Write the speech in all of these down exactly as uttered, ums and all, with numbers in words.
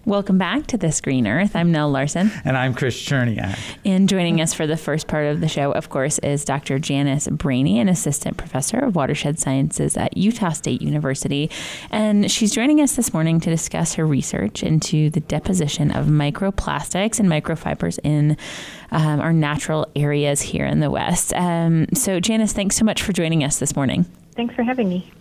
Welcome back to This Green Earth. I'm Nell Larson. And I'm Chris Cherniak. And joining us for the first part of the show, of course, is Doctor Janice Brainy, an assistant professor of watershed sciences at Utah State University. And she's joining us this morning to discuss her research into the deposition of microplastics and microfibers in um, our natural areas here in the West. Um, so, Janice, thanks so much for joining us this morning. Thanks for having me.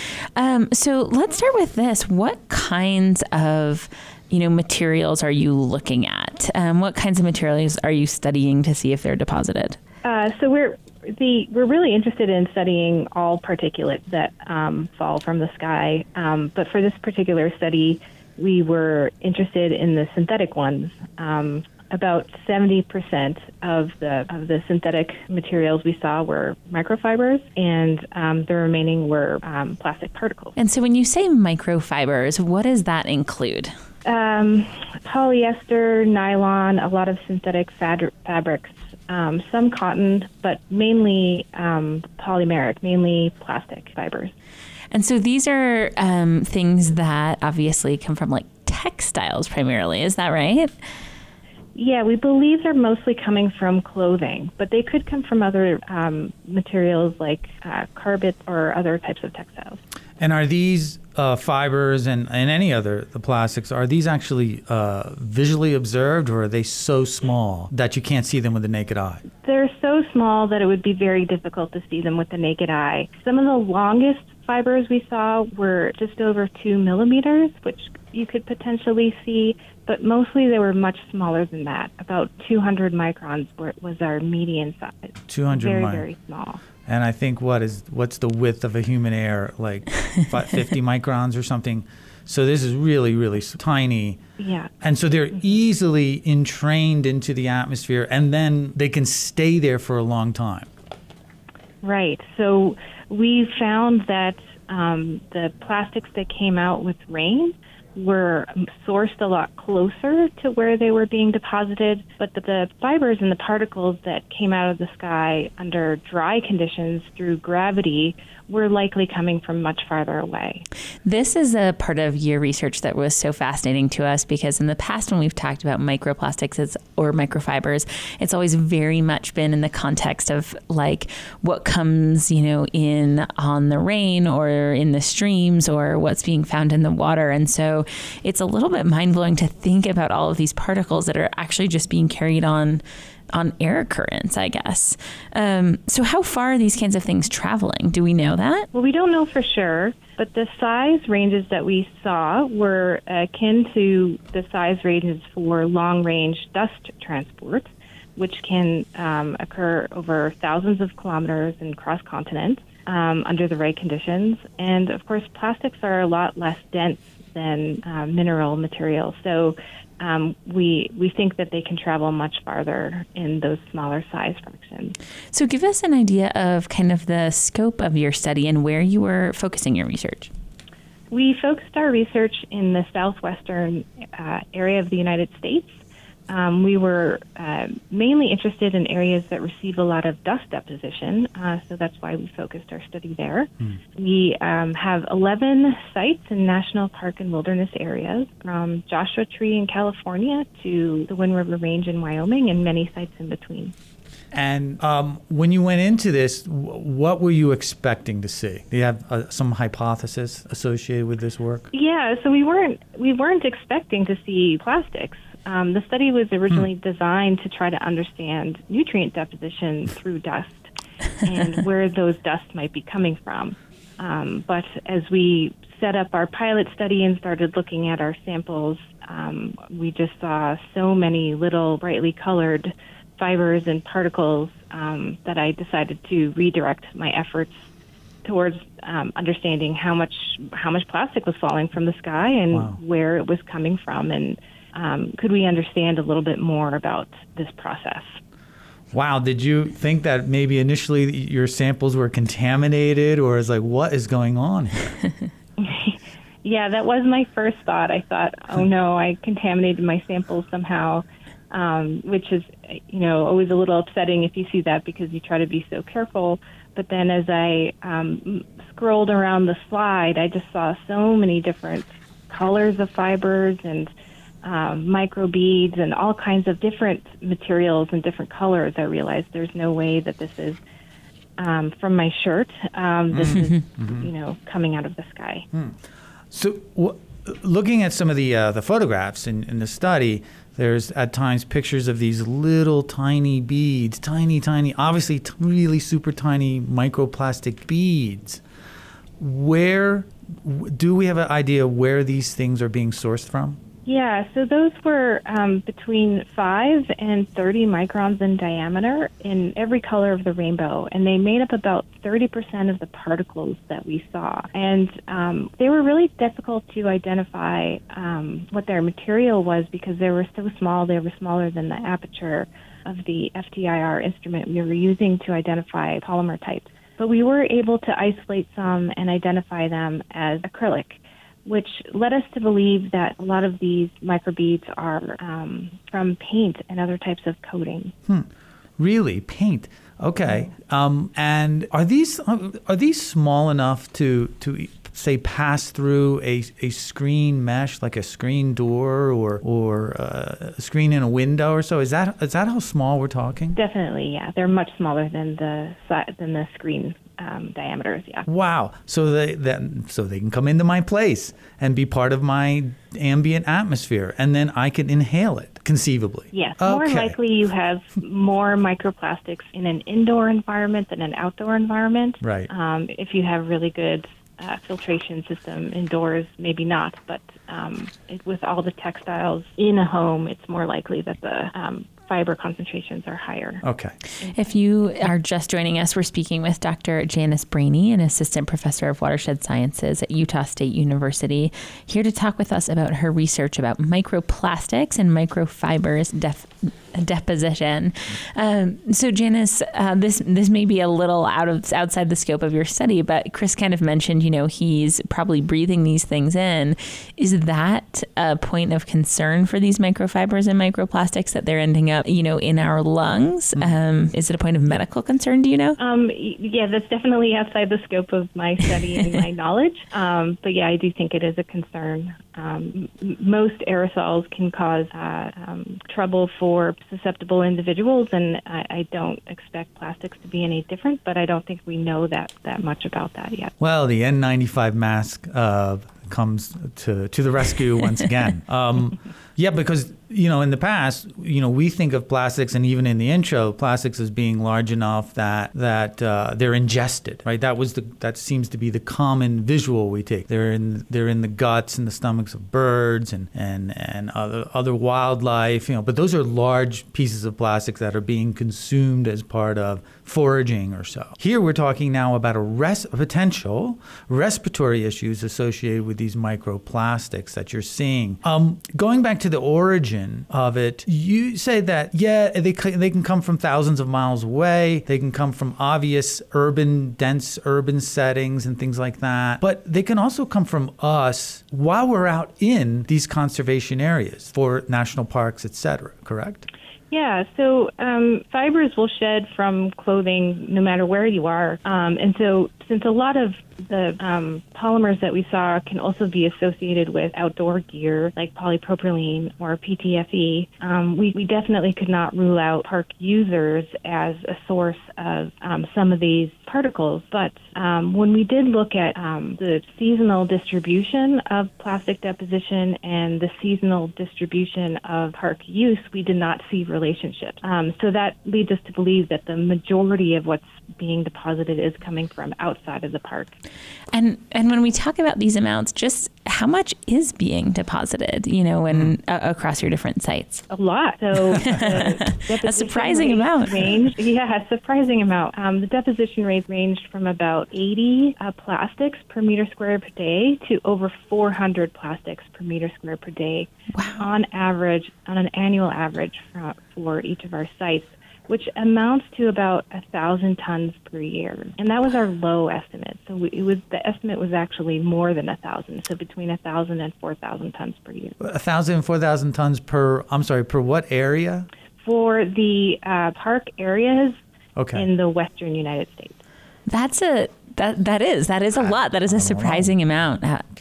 Um, so let's start with this. What kinds of you know, materials are you looking at? Um, what kinds of materials are you studying to see if they're deposited? Uh, so we're the we're really interested in studying all particulates that um, fall from the sky. Um, but for this particular study, we were interested in the synthetic ones. Um, about seventy percent of the of the synthetic materials we saw were microfibers, and um, the remaining were um, plastic particles. And so when you say microfibers, what does that include? Um, polyester, nylon, a lot of synthetic fad- fabrics, um, some cotton, but mainly um, polymeric, mainly plastic fibers. And so these are um, things that obviously come from like textiles primarily, is that right? Yeah, we believe they're mostly coming from clothing, but they could come from other um, materials like uh, carpet or other types of textiles. And are these uh, fibers and, and any other the plastics, are these actually uh, visually observed, or are they so small that you can't see them with the naked eye? They're so small that it would be very difficult to see them with the naked eye. Some of the longest fibers we saw were just over two millimeters, which you could potentially see, but mostly they were much smaller than that. About two hundred microns were, was our median size. two hundred Very, mi- very small. And I think what is what's the width of a human hair, like fifty microns or something. So this is really, really tiny. Yeah. And so they're easily entrained into the atmosphere, and then they can stay there for a long time. Right. So we found that um, the plastics that came out with rain were sourced a lot closer to where they were being deposited, but the, the fibers and the particles that came out of the sky under dry conditions through gravity were likely coming from much farther away. This is a part of your research that was so fascinating to us because in the past when we've talked about microplastics it's, or microfibers, it's always very much been in the context of like what comes, you know, in on the rain or in the streams or what's being found in the water. And so it's a little bit mind-blowing to think about all of these particles that are actually just being carried on on air currents, I guess. Um, so how far are these kinds of things traveling? Do we know that? Well, we don't know for sure, but the size ranges that we saw were akin to the size ranges for long-range dust transport, which can um, occur over thousands of kilometers and cross continents um, under the right conditions. And, of course, plastics are a lot less dense than uh, mineral materials. So Um, we we think that they can travel much farther in those smaller size fractions. So give us an idea of kind of the scope of your study and where you were focusing your research. We focused our research in the southwestern uh, area of the United States. Um, we were uh, mainly interested in areas that receive a lot of dust deposition, uh, so that's why we focused our study there. Mm. We um, have eleven sites in national park and wilderness areas, from Joshua Tree in California to the Wind River Range in Wyoming, and many sites in between. And um, when you went into this, w- what were you expecting to see? Do you have uh, some hypothesis associated with this work? Yeah, so we weren't we weren't expecting to see plastics. Um, the study was originally hmm. designed to try to understand nutrient deposition through dust and where those dusts might be coming from. Um, but as we set up our pilot study and started looking at our samples, um, we just saw so many little brightly colored fibers and particles um, that I decided to redirect my efforts towards um, understanding how much how much plastic was falling from the sky and wow. where it was coming from, and um, could we understand a little bit more about this process. Wow, did you think that maybe initially your samples were contaminated, or is like, what is going on here? Yeah, that was my first thought. I thought, oh no, I contaminated my samples somehow. Um, which is, you know, always a little upsetting if you see that because you try to be so careful. But then as I um, scrolled around the slide, I just saw so many different colors of fibers and um, microbeads and all kinds of different materials and different colors, I realized there's no way that this is um, from my shirt. Um, this mm-hmm. is, mm-hmm. you know, coming out of the sky. Hmm. So w- looking at some of the uh, the photographs in, in the study, there's at times pictures of these little tiny beads, tiny, tiny, obviously t- really super tiny microplastic beads. Where do we have an idea where these things are being sourced from? Yeah, so those were um, between five and thirty microns in diameter in every color of the rainbow, and they made up about thirty percent of the particles that we saw. And um, they were really difficult to identify um, what their material was because they were so small. They were smaller than the aperture of the F T I R instrument we were using to identify polymer types. But we were able to isolate some and identify them as acrylic, which led us to believe that a lot of these microbeads are um, from paint and other types of coating. Hmm. Really? Paint? Okay. Um, and are these are these small enough to to say pass through a, a screen mesh, like a screen door or or uh, a screen in a window or so? Is that is that how small we're talking? Definitely, yeah. They're much smaller than the than the screen um, diameters, yeah. Wow. So they that so they can come into my place and be part of my ambient atmosphere, and then I can inhale it, conceivably. Yes. Okay. More likely you have more microplastics in an indoor environment than an outdoor environment. Right. Um, if you have really good uh, filtration system indoors, maybe not, but um, it, with all the textiles in a home, it's more likely that the um, fiber concentrations are higher. Okay. If you are just joining us, we're speaking with Doctor Janice Brainy, an assistant professor of watershed sciences at Utah State University, here to talk with us about her research about microplastics and microfibers def- deposition. Um, so, Janice, uh, this this may be a little out of outside the scope of your study, but Chris kind of mentioned, you know, he's probably breathing these things in. Is that a point of concern for these microfibers and microplastics that they're ending up, you know, in our lungs? Um, is it a point of medical concern? Do you know? Um, yeah, that's definitely outside the scope of my study and my knowledge. Um, but yeah, I do think it is a concern. Um, m- most aerosols can cause uh, um, trouble for susceptible individuals, and I, I don't expect plastics to be any different, but I don't think we know that, that much about that yet. Well, the N ninety-five mask uh, comes to, to the rescue once again. Um, yeah, because, you know, in the past, you know, we think of plastics, and even in the intro, plastics as being large enough that that uh, they're ingested, right? That was the that seems to be the common visual we take. They're in they're in the guts and the stomachs of birds and and and other other wildlife, you know. But those are large pieces of plastic that are being consumed as part of foraging or so. Here we're talking now about a, res- a potential respiratory issues associated with these microplastics that you're seeing. Um, going back to the origin of it, you say that, yeah, they they can come from thousands of miles away. They can come from obvious urban, dense urban settings and things like that. But they can also come from us while we're out in these conservation areas for national parks, et cetera, correct? Yeah, so um, fibers will shed from clothing no matter where you are. Um, and so since a lot of the um, polymers that we saw can also be associated with outdoor gear like polypropylene or P T F E, um, we, we definitely could not rule out park users as a source of um, some of these particles. But um, when we did look at um, the seasonal distribution of plastic deposition and the seasonal distribution of park use, we did not see relationships. Um, so that leads us to believe that the majority of what's being deposited is coming from outside of the park. And and when we talk about these amounts, just how much is being deposited, you know, when, uh, across your different sites? A lot. So uh, a surprising amount. Ranged, yeah, a surprising amount. Um, the deposition rates ranged from about eighty uh, plastics per meter square per day to over four hundred plastics per meter square per day. Wow. On average, on an annual average for, for each of our sites, which amounts to about a thousand tons per year, and that was our low estimate. So we, it was the estimate was actually more than a thousand, so between a thousand and four thousand tons per year. A thousand and four thousand tons per. I'm sorry, per what area? For the uh, park areas okay. in the western United States. That's a that that is that is a lot. That is a surprising amount. Uh,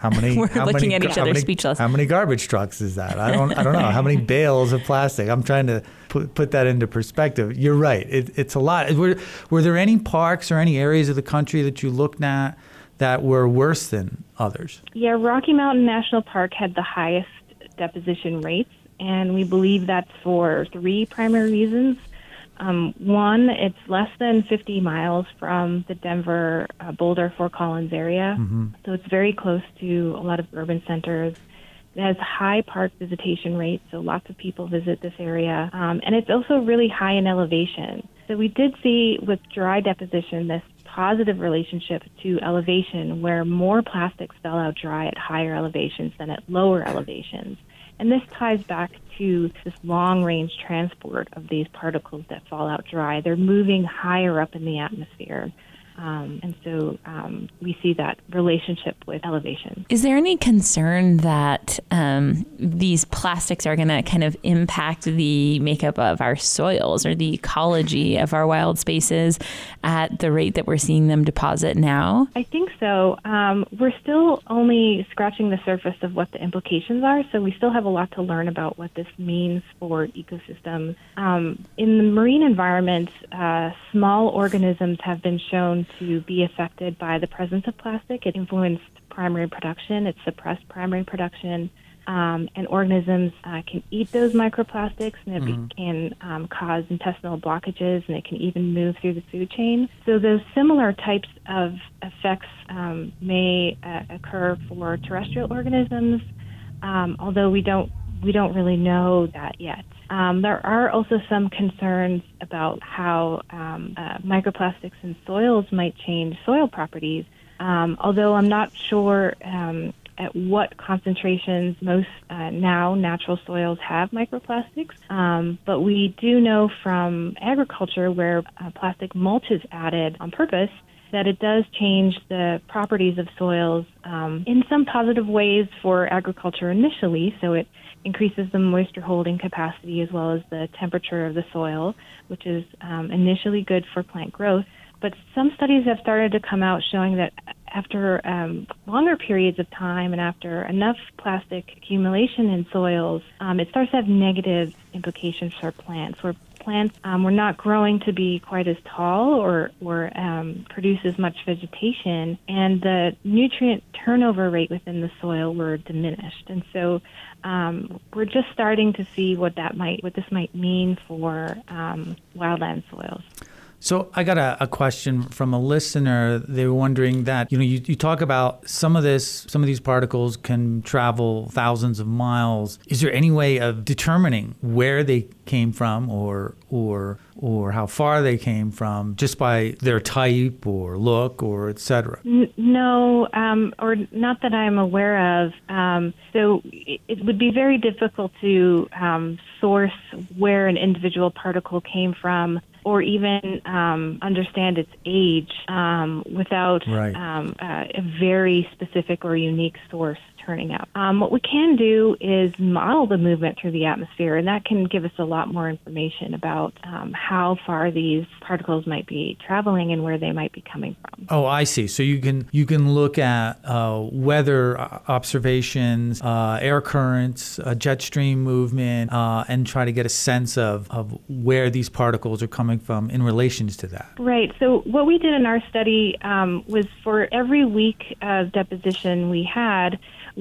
how many? We're how looking many, at each how other many, speechless. How many garbage trucks is that? I don't. I don't know. How many bales of plastic? I'm trying to put put that into perspective. You're right. It, it's a lot. Were Were there any parks or any areas of the country that you looked at that were worse than others? Yeah, Rocky Mountain National Park had the highest deposition rates, and we believe that's for three primary reasons. Um, one, it's less than fifty miles from the Denver, uh, Boulder, Fort Collins area, mm-hmm. so it's very close to a lot of urban centers. It has high park visitation rates, so lots of people visit this area, um, and it's also really high in elevation. So we did see with dry deposition this positive relationship to elevation where more plastics fell out dry at higher elevations than at lower elevations. And this ties back to this long-range transport of these particles that fall out dry. They're moving higher up in the atmosphere. Um, and so um, we see that relationship with elevation. Is there any concern that um, these plastics are going to kind of impact the makeup of our soils or the ecology of our wild spaces at the rate that we're seeing them deposit now? I think so. Um, we're still only scratching the surface of what the implications are, so we still have a lot to learn about what this means for ecosystems. Um, in the marine environment, uh, small organisms have been shown to be affected by the presence of plastic. It influenced primary production. It suppressed primary production. Um, and organisms uh, can eat those microplastics, and it mm-hmm. can um, cause intestinal blockages, and it can even move through the food chain. So those similar types of effects um, may uh, occur for terrestrial organisms, um, although we don't we don't really know that yet. Um, there are also some concerns about how um, uh, microplastics in soils might change soil properties, um, although I'm not sure um, at what concentrations most uh, now natural soils have microplastics. Um, but we do know from agriculture where uh, plastic mulch is added on purpose that it does change the properties of soils um, in some positive ways for agriculture initially. So it increases the moisture holding capacity as well as the temperature of the soil, which is um, initially good for plant growth. But some studies have started to come out showing that after um, longer periods of time and after enough plastic accumulation in soils, um, it starts to have negative implications for plants, where plants um, were not growing to be quite as tall or, or um, produce as much vegetation, and the nutrient turnover rate within the soil were diminished. And so um, we're just starting to see what that might, what this might mean for um, wildland soils. So I got a, a question from a listener. They were wondering that, you know, you, you talk about some of this, some of these particles can travel thousands of miles. Is there any way of determining where they came from or or or how far they came from just by their type or look or et cetera? N- no, um, or not that I'm aware of. Um, so it, it would be very difficult to um, source where an individual particle came from, or even um, understand its age um, without right. um, uh, a very specific or unique source turning up. Um, what we can do is model the movement through the atmosphere, and that can give us a lot more information about um, how far these particles might be traveling and where they might be coming from. Oh, I see. So you can you can look at uh, weather observations, uh, air currents, uh, jet stream movement, uh, and try to get a sense of, of where these particles are coming from in relations to that. Right. So what we did in our study um, was for every week of deposition we had,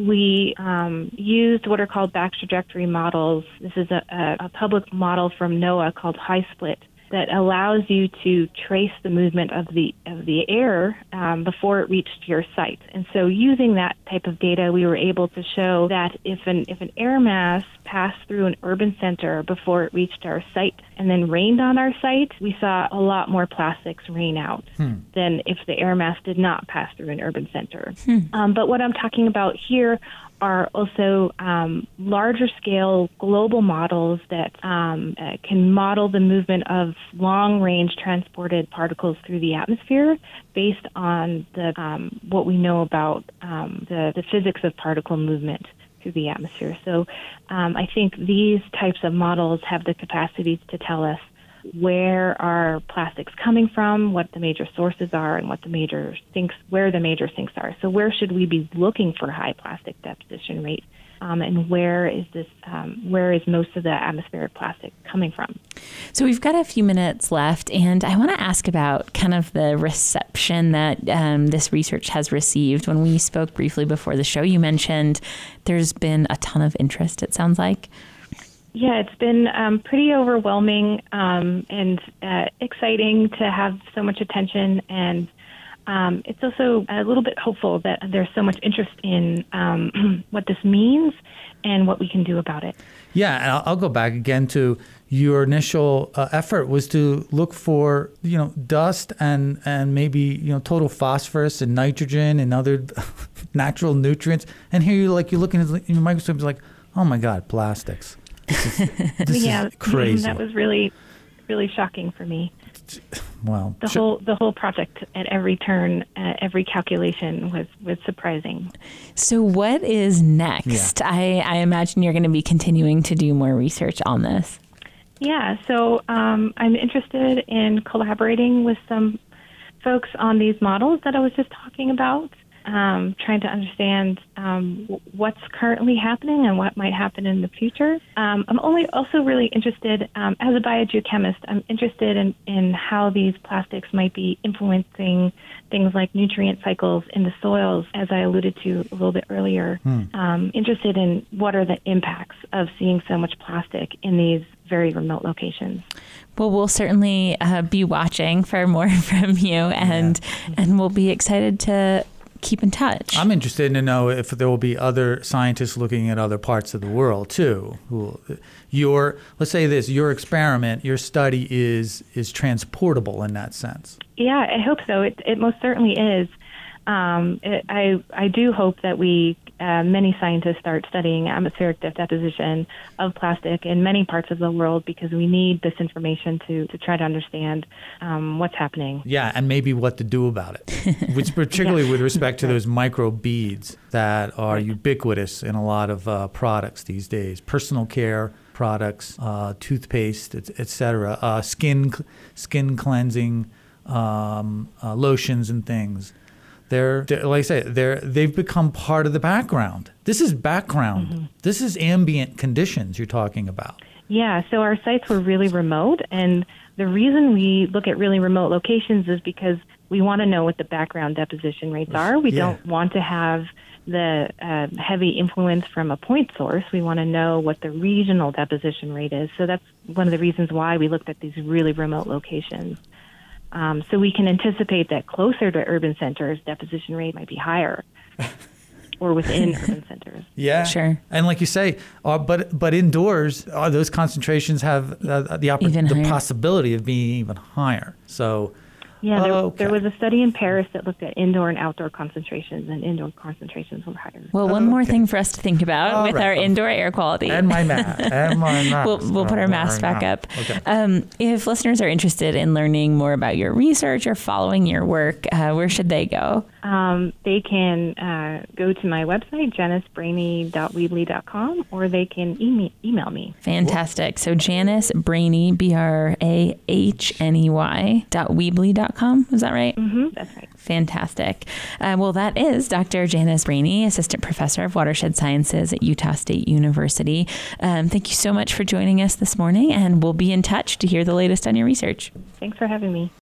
we um, used what are called back trajectory models. This is a, a, a public model from NOAA called HighSplit that allows you to trace the movement of the of the air um, before it reached your site. And so using that type of data, we were able to show that if an if an air mass passed through an urban center before it reached our site and then rained on our site, we saw a lot more plastics rain out hmm. than if the air mass did not pass through an urban center. Hmm. Um, but what I'm talking about here are also um, larger scale global models that um, uh, can model the movement of long range transported particles through the atmosphere based on the um, what we know about um, the, the physics of particle movement through the atmosphere. So um, I think these types of models have the capacity to tell us where are plastics coming from, what the major sources are, and what the major sinks, where the major sinks are. So where should we be looking for high plastic deposition rate? Um, and where is this? Um, where is most of the atmospheric plastic coming from? So we've got a few minutes left, and I want to ask about kind of the reception that um, this research has received. When we spoke briefly before the show, you mentioned there's been a ton of interest, it sounds like. Yeah, it's been um, pretty overwhelming um, and uh, exciting to have so much attention, and Um, it's also a little bit hopeful that there's so much interest in um, what this means and what we can do about it. Yeah, and I'll, I'll go back again to your initial uh, effort was to look for, you know, dust and, and maybe, you know, total phosphorus and nitrogen and other natural nutrients. And here you're like, you're looking at your microscope, it's like, oh my God, plastics. This is, this yeah, is crazy. That was really, really shocking for me. Wow. The whole the whole project at every turn, uh, every calculation was, was surprising. So what is next? Yeah. I, I imagine you're going to be continuing to do more research on this. Yeah, so um, I'm interested in collaborating with some folks on these models that I was just talking about, um, trying to understand um, what's currently happening and what might happen in the future. Um, I'm only also really interested, um, as a biogeochemist, I'm interested in, in how these plastics might be influencing things like nutrient cycles in the soils, as I alluded to a little bit earlier. Hmm. Um, interested in what are the impacts of seeing so much plastic in these very remote locations. Well, we'll certainly uh, be watching for more from you, and yeah. and we'll be excited to keep in touch. I'm interested to know if there will be other scientists looking at other parts of the world too. Who, your let's say this, your experiment, your study is is transportable in that sense. Yeah, I hope so. It it most certainly is. Um, it, I I do hope that we uh, many scientists start studying atmospheric deposition of plastic in many parts of the world, because we need this information to, to try to understand um, what's happening. Yeah, and maybe what to do about it, which particularly yeah. with respect to those micro beads that are ubiquitous in a lot of uh, products these days, personal care products, uh, toothpaste, et cetera, uh, skin skin cleansing um, uh, lotions and things. They're, like I say, they're they've become part of the background. This is background. Mm-hmm. This is ambient conditions you're talking about. Yeah, so our sites were really remote, and the reason we look at really remote locations is because we want to know what the background deposition rates are. We yeah. don't want to have the uh, heavy influence from a point source. We want to know what the regional deposition rate is. So that's one of the reasons why we looked at these really remote locations. Um, so we can anticipate that closer to urban centers, deposition rate might be higher, or within urban centers. Yeah, sure. And like you say, uh, but but indoors, uh, those concentrations have uh, the oppor- the higher. possibility of being even higher. So. Yeah, there, okay. there was a study in Paris that looked at indoor and outdoor concentrations, and indoor concentrations were higher. Well, one okay. more thing for us to think about All with right. our indoor air quality. And my mask. And my mask. we'll, we'll put our masks back up. Okay. Um, if listeners are interested in learning more about your research or following your work, uh, where should they go? Um, they can uh, go to my website, janice brainy dot weebly dot com, or they can email, email me. Fantastic. So Janice Brainy, B R A H N E Y, dot weebly dot com. Is that right? Mm-hmm, that's right. Fantastic. Uh, well, that is Doctor Janice Brainy, Assistant Professor of Watershed Sciences at Utah State University. Um, thank you so much for joining us this morning, and we'll be in touch to hear the latest on your research. Thanks for having me.